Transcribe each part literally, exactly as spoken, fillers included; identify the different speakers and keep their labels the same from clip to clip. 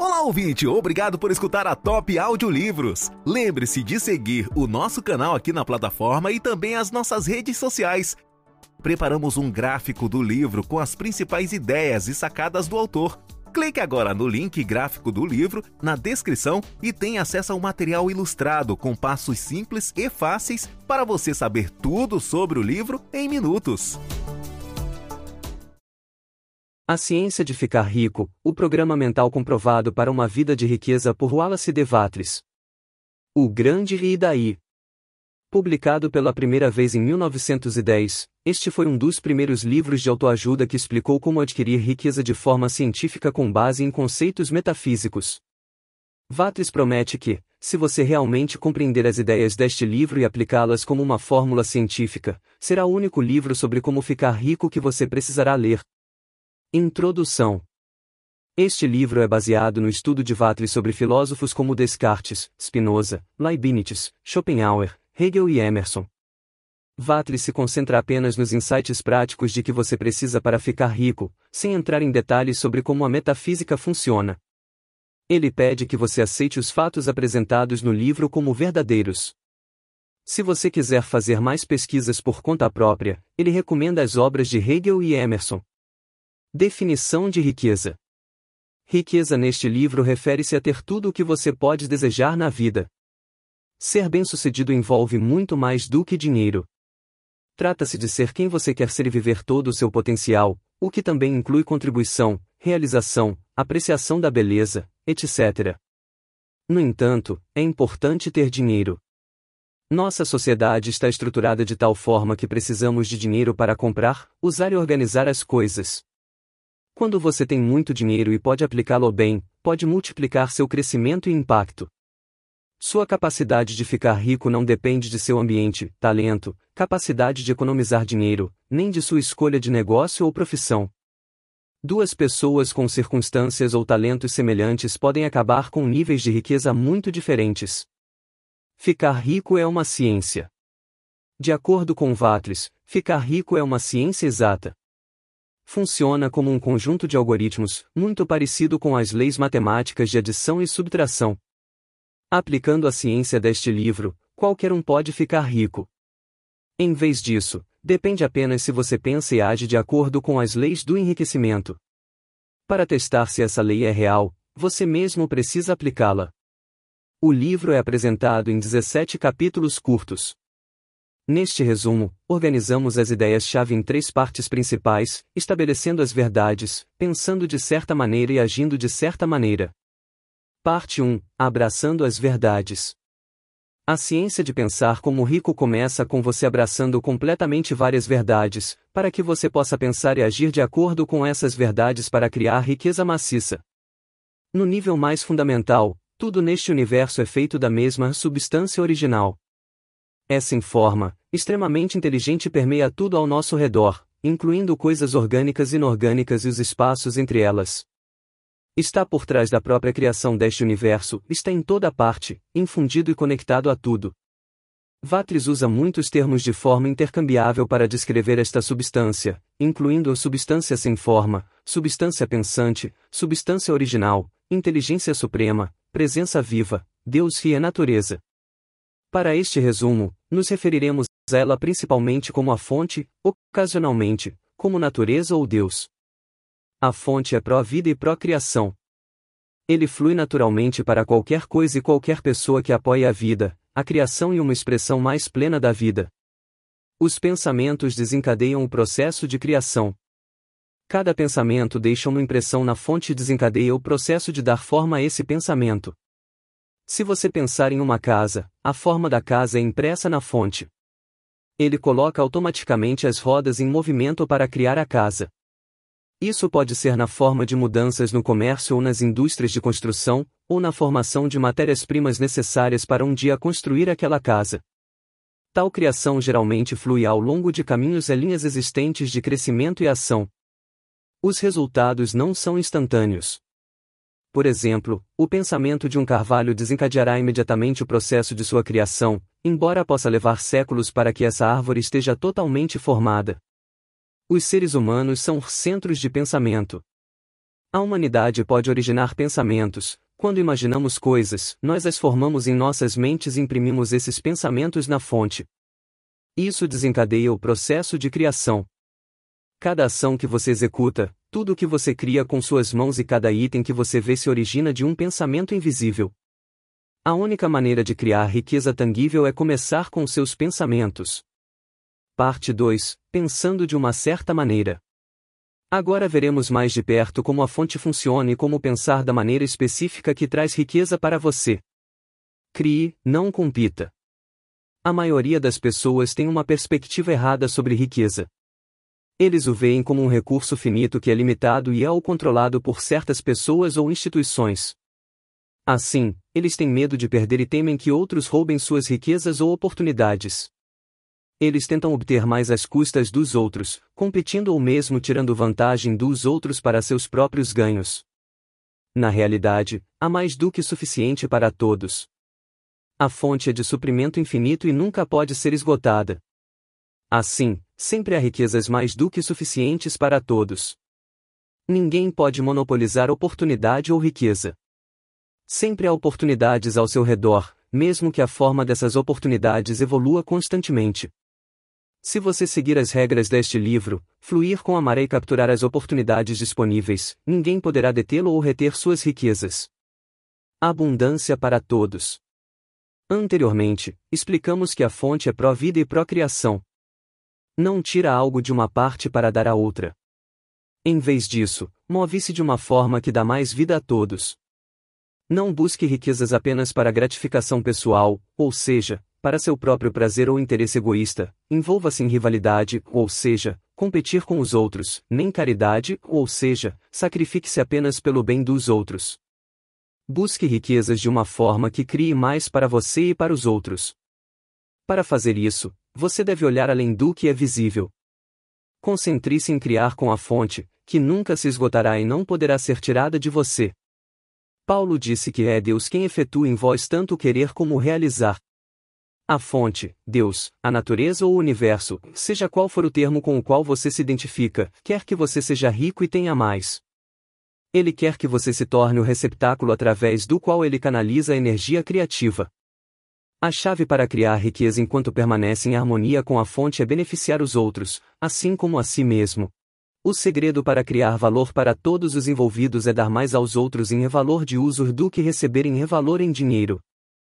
Speaker 1: Olá, ouvinte! Obrigado por escutar a Top Audiolivros. Lembre-se de seguir o nosso canal aqui na plataforma e também as nossas redes sociais. Preparamos um gráfico do livro com as principais ideias e sacadas do autor. Clique agora no link gráfico do livro na descrição e tenha acesso ao material ilustrado com passos simples e fáceis para você saber tudo sobre o livro em minutos.
Speaker 2: A Ciência de Ficar Rico, o programa mental comprovado para uma vida de riqueza por Wallace D. Wattles. O Grande E Daí. Publicado pela primeira vez em mil novecentos e dez, este foi um dos primeiros livros de autoajuda que explicou como adquirir riqueza de forma científica com base em conceitos metafísicos. Wattles promete que, se você realmente compreender as ideias deste livro e aplicá-las como uma fórmula científica, será o único livro sobre como ficar rico que você precisará ler. Introdução. Este livro é baseado no estudo de Wattles sobre filósofos como Descartes, Spinoza, Leibniz, Schopenhauer, Hegel e Emerson. Wattles se concentra apenas nos insights práticos de que você precisa para ficar rico, sem entrar em detalhes sobre como a metafísica funciona. Ele pede que você aceite os fatos apresentados no livro como verdadeiros. Se você quiser fazer mais pesquisas por conta própria, ele recomenda as obras de Hegel e Emerson. Definição de riqueza. Riqueza neste livro refere-se a ter tudo o que você pode desejar na vida. Ser bem-sucedido envolve muito mais do que dinheiro. Trata-se de ser quem você quer ser e viver todo o seu potencial, o que também inclui contribuição, realização, apreciação da beleza, etcétera. No entanto, é importante ter dinheiro. Nossa sociedade está estruturada de tal forma que precisamos de dinheiro para comprar, usar e organizar as coisas. Quando você tem muito dinheiro e pode aplicá-lo bem, pode multiplicar seu crescimento e impacto. Sua capacidade de ficar rico não depende de seu ambiente, talento, capacidade de economizar dinheiro, nem de sua escolha de negócio ou profissão. Duas pessoas com circunstâncias ou talentos semelhantes podem acabar com níveis de riqueza muito diferentes. Ficar rico é uma ciência. De acordo com Wattles, ficar rico é uma ciência exata. Funciona como um conjunto de algoritmos, muito parecido com as leis matemáticas de adição e subtração. Aplicando a ciência deste livro, qualquer um pode ficar rico. Em vez disso, depende apenas se você pensa e age de acordo com as leis do enriquecimento. Para testar se essa lei é real, você mesmo precisa aplicá-la. O livro é apresentado em dezessete capítulos curtos. Neste resumo, organizamos as ideias-chave em três partes principais, estabelecendo as verdades, pensando de certa maneira e agindo de certa maneira. Parte um. Abraçando as verdades. A ciência de pensar como rico começa com você abraçando completamente várias verdades, para que você possa pensar e agir de acordo com essas verdades para criar riqueza maciça. No nível mais fundamental, tudo neste universo é feito da mesma substância original. Essa forma, extremamente inteligente permeia tudo ao nosso redor, incluindo coisas orgânicas e inorgânicas e os espaços entre elas. Está por trás da própria criação deste universo, está em toda parte, infundido e conectado a tudo. Wattles usa muitos termos de forma intercambiável para descrever esta substância, incluindo a substância sem forma, substância pensante, substância original, inteligência suprema, presença viva, Deus e a natureza. Para este resumo, nos referiremos a ela principalmente como a fonte, ocasionalmente, como natureza ou Deus. A fonte é pró-vida e pró-criação. Ele flui naturalmente para qualquer coisa e qualquer pessoa que apoie a vida, a criação e uma expressão mais plena da vida. Os pensamentos desencadeiam o processo de criação. Cada pensamento deixa uma impressão na fonte e desencadeia o processo de dar forma a esse pensamento. Se você pensar em uma casa, a forma da casa é impressa na fonte. Ele coloca automaticamente as rodas em movimento para criar a casa. Isso pode ser na forma de mudanças no comércio ou nas indústrias de construção, ou na formação de matérias-primas necessárias para um dia construir aquela casa. Tal criação geralmente flui ao longo de caminhos e linhas existentes de crescimento e ação. Os resultados não são instantâneos. Por exemplo, o pensamento de um carvalho desencadeará imediatamente o processo de sua criação, embora possa levar séculos para que essa árvore esteja totalmente formada. Os seres humanos são centros de pensamento. A humanidade pode originar pensamentos. Quando imaginamos coisas, nós as formamos em nossas mentes e imprimimos esses pensamentos na fonte. Isso desencadeia o processo de criação. Cada ação que você executa, tudo o que você cria com suas mãos e cada item que você vê se origina de um pensamento invisível. A única maneira de criar riqueza tangível é começar com seus pensamentos. Parte dois. Pensando de uma certa maneira. Agora veremos mais de perto como a fonte funciona e como pensar da maneira específica que traz riqueza para você. Crie, não compita. A maioria das pessoas tem uma perspectiva errada sobre riqueza. Eles o veem como um recurso finito que é limitado e é ou controlado por certas pessoas ou instituições. Assim, eles têm medo de perder e temem que outros roubem suas riquezas ou oportunidades. Eles tentam obter mais às custas dos outros, competindo ou mesmo tirando vantagem dos outros para seus próprios ganhos. Na realidade, há mais do que suficiente para todos. A fonte é de suprimento infinito e nunca pode ser esgotada. Assim, sempre há riquezas mais do que suficientes para todos. Ninguém pode monopolizar oportunidade ou riqueza. Sempre há oportunidades ao seu redor, mesmo que a forma dessas oportunidades evolua constantemente. Se você seguir as regras deste livro, fluir com a maré e capturar as oportunidades disponíveis, ninguém poderá detê-lo ou reter suas riquezas. Abundância para todos. Anteriormente, explicamos que a fonte é pró-vida e pró-criação. Não tira algo de uma parte para dar a outra. Em vez disso, move-se de uma forma que dá mais vida a todos. Não busque riquezas apenas para gratificação pessoal, ou seja, para seu próprio prazer ou interesse egoísta, envolva-se em rivalidade, ou seja, competir com os outros, nem caridade, ou seja, sacrifique-se apenas pelo bem dos outros. Busque riquezas de uma forma que crie mais para você e para os outros. Para fazer isso, você deve olhar além do que é visível. Concentre-se em criar com a fonte, que nunca se esgotará e não poderá ser tirada de você. Paulo disse que é Deus quem efetua em vós tanto o querer como o realizar. A fonte, Deus, a natureza ou o universo, seja qual for o termo com o qual você se identifica, quer que você seja rico e tenha mais. Ele quer que você se torne o receptáculo através do qual ele canaliza a energia criativa. A chave para criar riqueza enquanto permanece em harmonia com a fonte é beneficiar os outros, assim como a si mesmo. O segredo para criar valor para todos os envolvidos é dar mais aos outros em valor de uso do que receber em valor em dinheiro.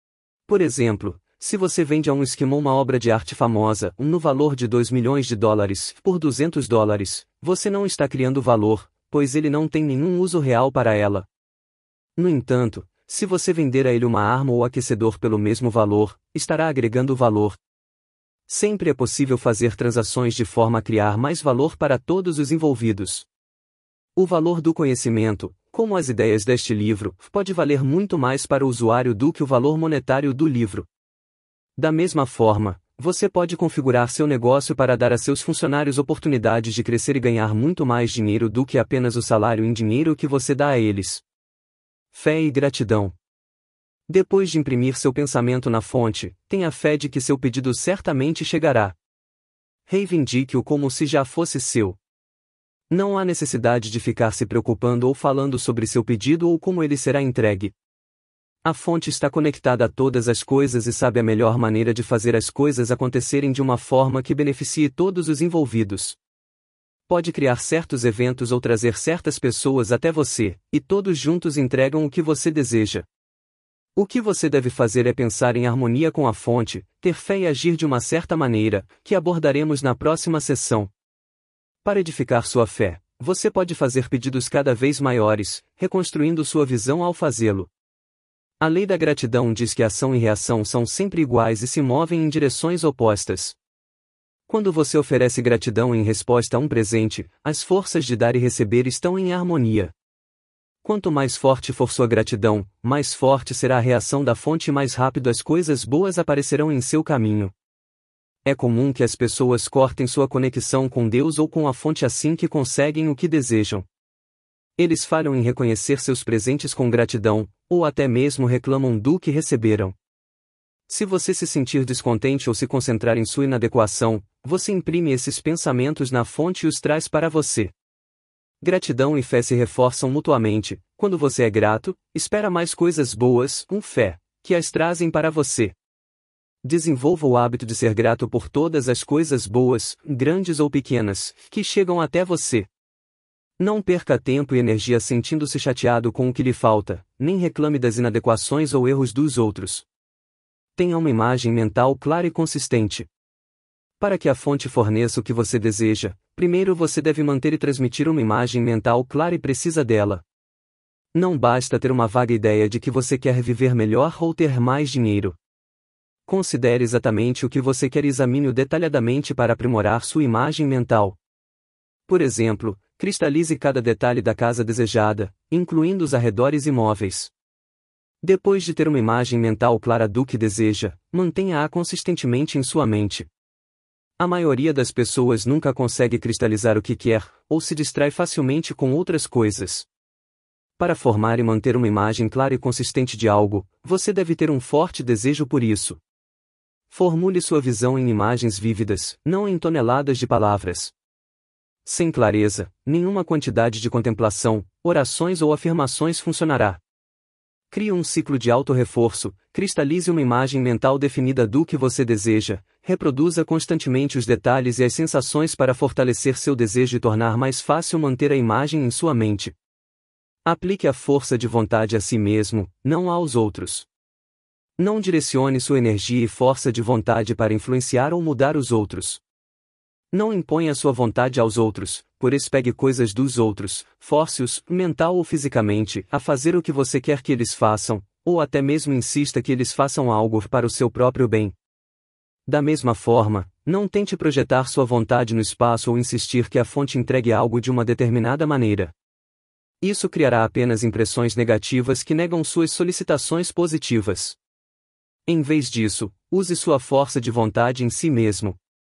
Speaker 2: Por exemplo, se você vende a um esquimó uma obra de arte famosa, no valor de dois milhões de dólares, por duzentos dólares, você não está criando valor, pois ele não tem nenhum uso real para ela. No entanto, se você vender a ele uma arma ou aquecedor pelo mesmo valor, estará agregando valor. Sempre é possível fazer transações de forma a criar mais valor para todos os envolvidos. O valor do conhecimento, como as ideias deste livro, pode valer muito mais para o usuário do que o valor monetário do livro. Da mesma forma, você pode configurar seu negócio para dar a seus funcionários oportunidades de crescer e ganhar muito mais dinheiro do que apenas o salário em dinheiro que você dá a eles. Fé e gratidão. Depois de imprimir seu pensamento na fonte, tenha fé de que seu pedido certamente chegará. Reivindique-o como se já fosse seu. Não há necessidade de ficar se preocupando ou falando sobre seu pedido ou como ele será entregue. A fonte está conectada a todas as coisas e sabe a melhor maneira de fazer as coisas acontecerem de uma forma que beneficie todos os envolvidos. Pode criar certos eventos ou trazer certas pessoas até você, e todos juntos entregam o que você deseja. O que você deve fazer é pensar em harmonia com a fonte, ter fé e agir de uma certa maneira, que abordaremos na próxima sessão. Para edificar sua fé, você pode fazer pedidos cada vez maiores, reconstruindo sua visão ao fazê-lo. A lei da gratidão diz que ação e reação são sempre iguais e se movem em direções opostas. Quando você oferece gratidão em resposta a um presente, as forças de dar e receber estão em harmonia. Quanto mais forte for sua gratidão, mais forte será a reação da fonte e mais rápido as coisas boas aparecerão em seu caminho. É comum que as pessoas cortem sua conexão com Deus ou com a fonte assim que conseguem o que desejam. Eles falham em reconhecer seus presentes com gratidão, ou até mesmo reclamam do que receberam. Se você se sentir descontente ou se concentrar em sua inadequação, você imprime esses pensamentos na fonte e os traz para você. Gratidão e fé se reforçam mutuamente. Quando você é grato, espera mais coisas boas, com fé, que as trazem para você. Desenvolva o hábito de ser grato por todas as coisas boas, grandes ou pequenas, que chegam até você. Não perca tempo e energia sentindo-se chateado com o que lhe falta, nem reclame das inadequações ou erros dos outros. Tenha uma imagem mental clara e consistente. Para que a fonte forneça o que você deseja, primeiro você deve manter e transmitir uma imagem mental clara e precisa dela. Não basta ter uma vaga ideia de que você quer viver melhor ou ter mais dinheiro. Considere exatamente o que você quer e examine-o detalhadamente para aprimorar sua imagem mental. Por exemplo, cristalize cada detalhe da casa desejada, incluindo os arredores e móveis. Depois de ter uma imagem mental clara do que deseja, mantenha-a consistentemente em sua mente. A maioria das pessoas nunca consegue cristalizar o que quer, ou se distrai facilmente com outras coisas. Para formar e manter uma imagem clara e consistente de algo, você deve ter um forte desejo por isso. Formule sua visão em imagens vívidas, não em toneladas de palavras. Sem clareza, nenhuma quantidade de contemplação, orações ou afirmações funcionará. Crie um ciclo de auto-reforço, cristalize uma imagem mental definida do que você deseja, reproduza constantemente os detalhes e as sensações para fortalecer seu desejo e tornar mais fácil manter a imagem em sua mente. Aplique a força de vontade a si mesmo, não aos outros. Não direcione sua energia e força de vontade para influenciar ou mudar os outros. Não imponha sua vontade aos outros, por isso pegue coisas dos outros, force-os, mental ou fisicamente, a fazer o que você quer que eles façam, ou até mesmo insista que eles façam algo para o seu próprio bem. Da mesma forma, não tente projetar sua vontade no espaço ou insistir que a fonte entregue algo de uma determinada maneira. Isso criará apenas impressões negativas que negam suas solicitações positivas. Em vez disso, use sua força de vontade em si mesmo.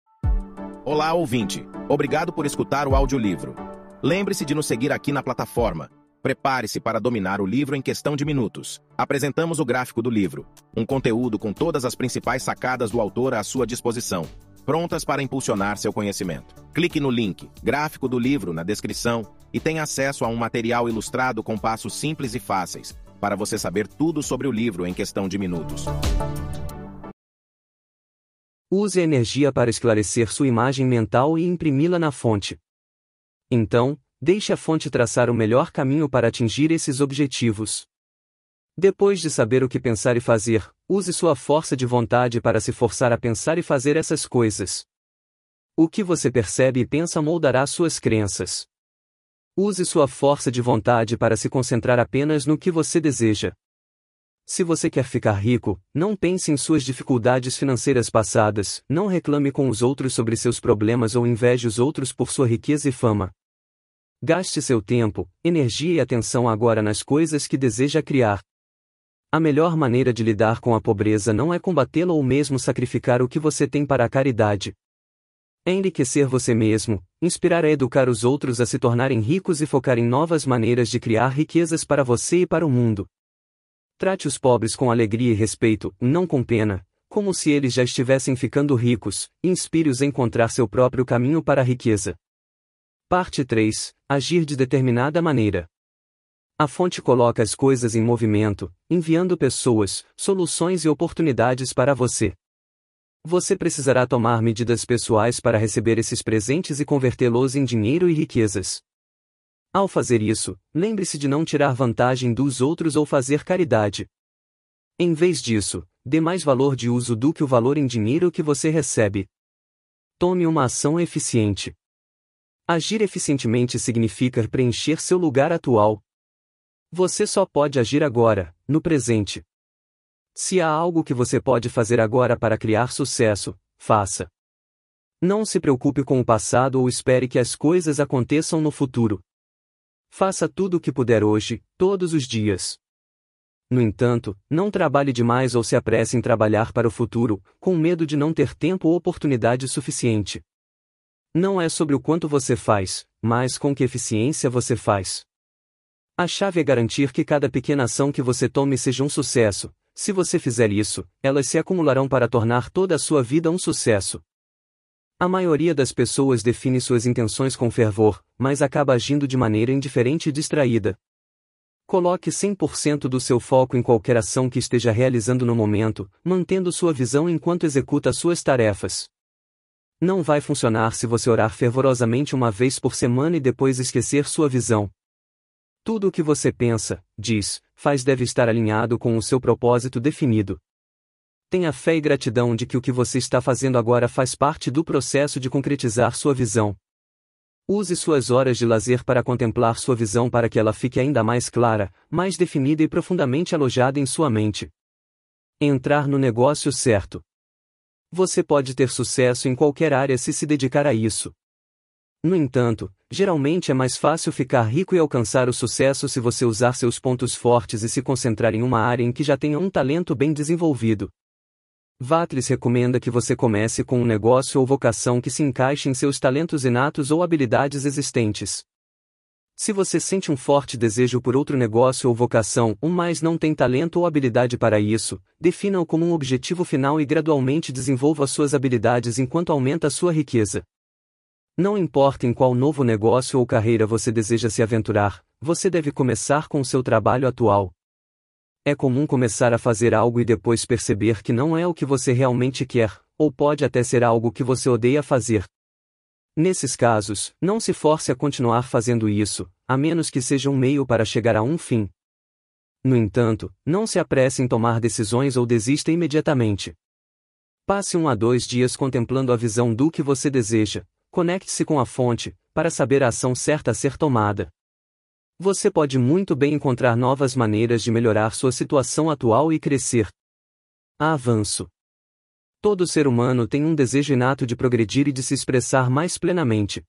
Speaker 3: Olá, ouvinte. Obrigado por escutar o audiolivro. Lembre-se de nos seguir aqui na plataforma. Prepare-se para dominar o livro em questão de minutos. Apresentamos o gráfico do livro, um conteúdo com todas as principais sacadas do autor à sua disposição, prontas para impulsionar seu conhecimento. Clique no link, gráfico do livro, na descrição e tenha acesso a um material ilustrado com passos simples e fáceis, para você saber tudo sobre o livro em questão de minutos.
Speaker 2: Use a energia para esclarecer sua imagem mental e imprimi-la na fonte. Então, deixe a fonte traçar o melhor caminho para atingir esses objetivos. Depois de saber o que pensar e fazer, use sua força de vontade para se forçar a pensar e fazer essas coisas. O que você percebe e pensa moldará suas crenças. Use sua força de vontade para se concentrar apenas no que você deseja. Se você quer ficar rico, não pense em suas dificuldades financeiras passadas, não reclame com os outros sobre seus problemas ou inveje os outros por sua riqueza e fama. Gaste seu tempo, energia e atenção agora nas coisas que deseja criar. A melhor maneira de lidar com a pobreza não é combatê-la ou mesmo sacrificar o que você tem para a caridade. É enriquecer você mesmo, inspirar a educar os outros a se tornarem ricos e focar em novas maneiras de criar riquezas para você e para o mundo. Trate os pobres com alegria e respeito, não com pena, como se eles já estivessem ficando ricos, e inspire-os a encontrar seu próprio caminho para a riqueza. Parte três. Agir de determinada maneira. A fonte coloca as coisas em movimento, enviando pessoas, soluções e oportunidades para você. Você precisará tomar medidas pessoais para receber esses presentes e convertê-los em dinheiro e riquezas. Ao fazer isso, lembre-se de não tirar vantagem dos outros ou fazer caridade. Em vez disso, dê mais valor de uso do que o valor em dinheiro que você recebe. Tome uma ação eficiente. Agir eficientemente significa preencher seu lugar atual. Você só pode agir agora, no presente. Se há algo que você pode fazer agora para criar sucesso, faça. Não se preocupe com o passado ou espere que as coisas aconteçam no futuro. Faça tudo o que puder hoje, todos os dias. No entanto, não trabalhe demais ou se apresse em trabalhar para o futuro, com medo de não ter tempo ou oportunidade suficiente. Não é sobre o quanto você faz, mas com que eficiência você faz. A chave é garantir que cada pequena ação que você tome seja um sucesso. Se você fizer isso, elas se acumularão para tornar toda a sua vida um sucesso. A maioria das pessoas define suas intenções com fervor, mas acaba agindo de maneira indiferente e distraída. Coloque cem por cento do seu foco em qualquer ação que esteja realizando no momento, mantendo sua visão enquanto executa suas tarefas. Não vai funcionar se você orar fervorosamente uma vez por semana e depois esquecer sua visão. Tudo o que você pensa, diz, faz deve estar alinhado com o seu propósito definido. Tenha fé e gratidão de que o que você está fazendo agora faz parte do processo de concretizar sua visão. Use suas horas de lazer para contemplar sua visão para que ela fique ainda mais clara, mais definida e profundamente alojada em sua mente. Entrar no negócio certo. Você pode ter sucesso em qualquer área se se dedicar a isso. No entanto, geralmente é mais fácil ficar rico e alcançar o sucesso se você usar seus pontos fortes e se concentrar em uma área em que já tenha um talento bem desenvolvido. Vatlis recomenda que você comece com um negócio ou vocação que se encaixe em seus talentos inatos ou habilidades existentes. Se você sente um forte desejo por outro negócio ou vocação, mas não tem talento ou habilidade para isso, defina-o como um objetivo final e gradualmente desenvolva suas habilidades enquanto aumenta sua riqueza. Não importa em qual novo negócio ou carreira você deseja se aventurar, você deve começar com o seu trabalho atual. É comum começar a fazer algo e depois perceber que não é o que você realmente quer, ou pode até ser algo que você odeia fazer. Nesses casos, não se force a continuar fazendo isso, a menos que seja um meio para chegar a um fim. No entanto, não se apresse em tomar decisões ou desista imediatamente. Passe um a dois dias contemplando a visão do que você deseja, conecte-se com a fonte, para saber a ação certa a ser tomada. Você pode muito bem encontrar novas maneiras de melhorar sua situação atual e crescer. Avanço. Todo ser humano tem um desejo inato de progredir e de se expressar mais plenamente.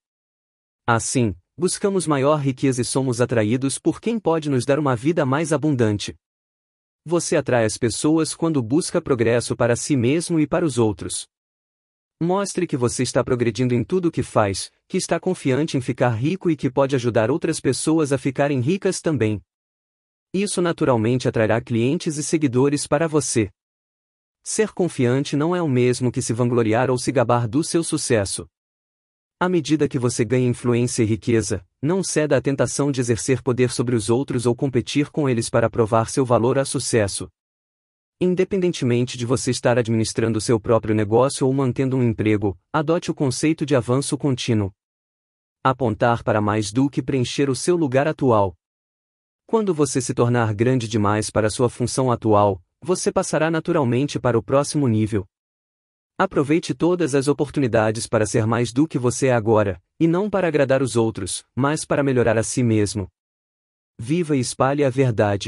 Speaker 2: Assim, buscamos maior riqueza e somos atraídos por quem pode nos dar uma vida mais abundante. Você atrai as pessoas quando busca progresso para si mesmo e para os outros. Mostre que você está progredindo em tudo o que faz, que está confiante em ficar rico e que pode ajudar outras pessoas a ficarem ricas também. Isso naturalmente atrairá clientes e seguidores para você. Ser confiante não é o mesmo que se vangloriar ou se gabar do seu sucesso. À medida que você ganha influência e riqueza, não ceda à tentação de exercer poder sobre os outros ou competir com eles para provar seu valor a sucesso. Independentemente de você estar administrando seu próprio negócio ou mantendo um emprego, adote o conceito de avanço contínuo. Apontar para mais do que preencher o seu lugar atual. Quando você se tornar grande demais para sua função atual, você passará naturalmente para o próximo nível. Aproveite todas as oportunidades para ser mais do que você é agora, e não para agradar os outros, mas para melhorar a si mesmo. Viva e espalhe a verdade.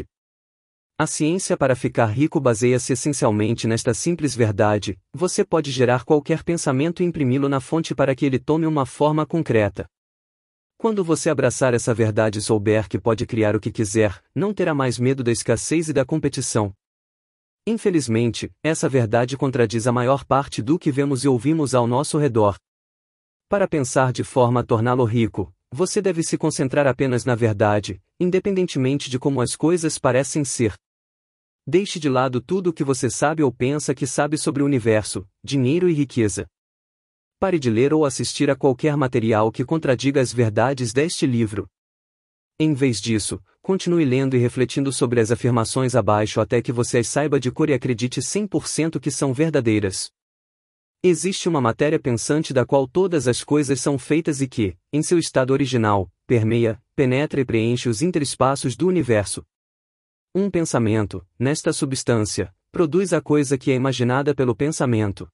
Speaker 2: A ciência para ficar rico baseia-se essencialmente nesta simples verdade: você pode gerar qualquer pensamento e imprimi-lo na fonte para que ele tome uma forma concreta. Quando você abraçar essa verdade e souber que pode criar o que quiser, não terá mais medo da escassez e da competição. Infelizmente, essa verdade contradiz a maior parte do que vemos e ouvimos ao nosso redor. Para pensar de forma a torná-lo rico, você deve se concentrar apenas na verdade, independentemente de como as coisas parecem ser. Deixe de lado tudo o que você sabe ou pensa que sabe sobre o universo, dinheiro e riqueza. Pare de ler ou assistir a qualquer material que contradiga as verdades deste livro. Em vez disso, continue lendo e refletindo sobre as afirmações abaixo até que você as saiba de cor e acredite cem por cento que são verdadeiras. Existe uma matéria pensante da qual todas as coisas são feitas e que, em seu estado original, permeia, penetra e preenche os interespaços do universo. Um pensamento, nesta substância, produz a coisa que é imaginada pelo pensamento.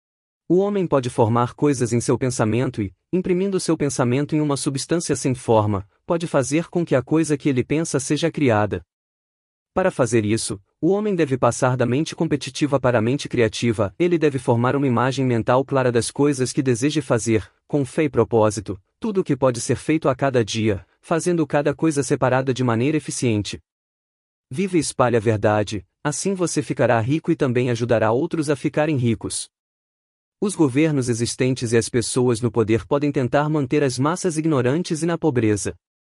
Speaker 2: O homem pode formar coisas em seu pensamento e, imprimindo seu pensamento em uma substância sem forma, pode fazer com que a coisa que ele pensa seja criada. Para fazer isso, o homem deve passar da mente competitiva para a mente criativa, ele deve formar uma imagem mental clara das coisas que deseja fazer, com fé e propósito, tudo o que pode ser feito a cada dia, fazendo cada coisa separada de maneira eficiente. Vive e espalhe a verdade, assim você ficará rico e também ajudará outros a ficarem ricos. Os governos existentes e as pessoas no poder podem tentar manter as massas ignorantes e na pobreza.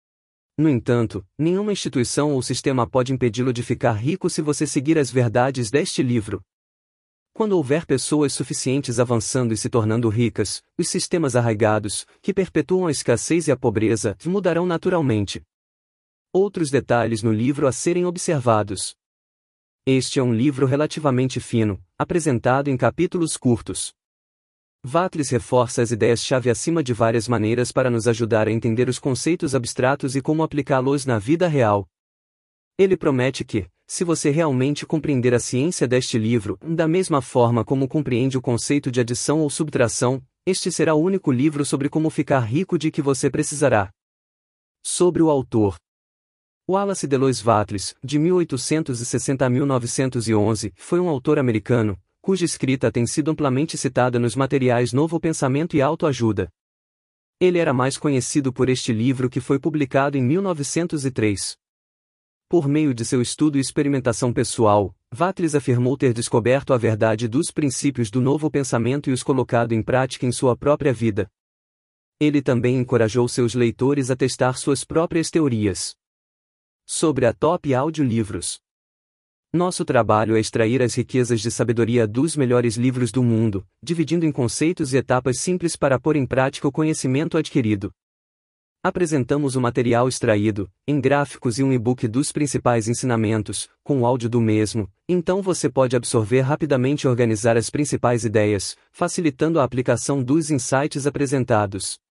Speaker 2: No entanto, nenhuma instituição ou sistema pode impedi-lo de ficar rico se você seguir as verdades deste livro. Quando houver pessoas suficientes avançando e se tornando ricas, os sistemas arraigados, que perpetuam a escassez e a pobreza, mudarão naturalmente. Outros detalhes no livro a serem observados. Este é um livro relativamente fino, apresentado em capítulos curtos. Vatlis reforça as ideias-chave acima de várias maneiras para nos ajudar a entender os conceitos abstratos e como aplicá-los na vida real. Ele promete que, se você realmente compreender a ciência deste livro, da mesma forma como compreende o conceito de adição ou subtração, este será o único livro sobre como ficar rico de que você precisará. Sobre o autor. Wallace Delois Vatlis, de mil oitocentos e sessenta a mil novecentos e onze, foi um autor americano, cuja escrita tem sido amplamente citada nos materiais Novo Pensamento e Autoajuda. Ele era mais conhecido por este livro que foi publicado em mil novecentos e três. Por meio de seu estudo e experimentação pessoal, Vatlis afirmou ter descoberto a verdade dos princípios do novo pensamento e os colocado em prática em sua própria vida. Ele também encorajou seus leitores a testar suas próprias teorias. Sobre a Top Audiolivros. Nosso trabalho é extrair as riquezas de sabedoria dos melhores livros do mundo, dividindo em conceitos e etapas simples para pôr em prática o conhecimento adquirido. Apresentamos o material extraído, em gráficos e um e-book dos principais ensinamentos, com o áudio do mesmo, então você pode absorver rapidamente e organizar as principais ideias, facilitando a aplicação dos insights apresentados.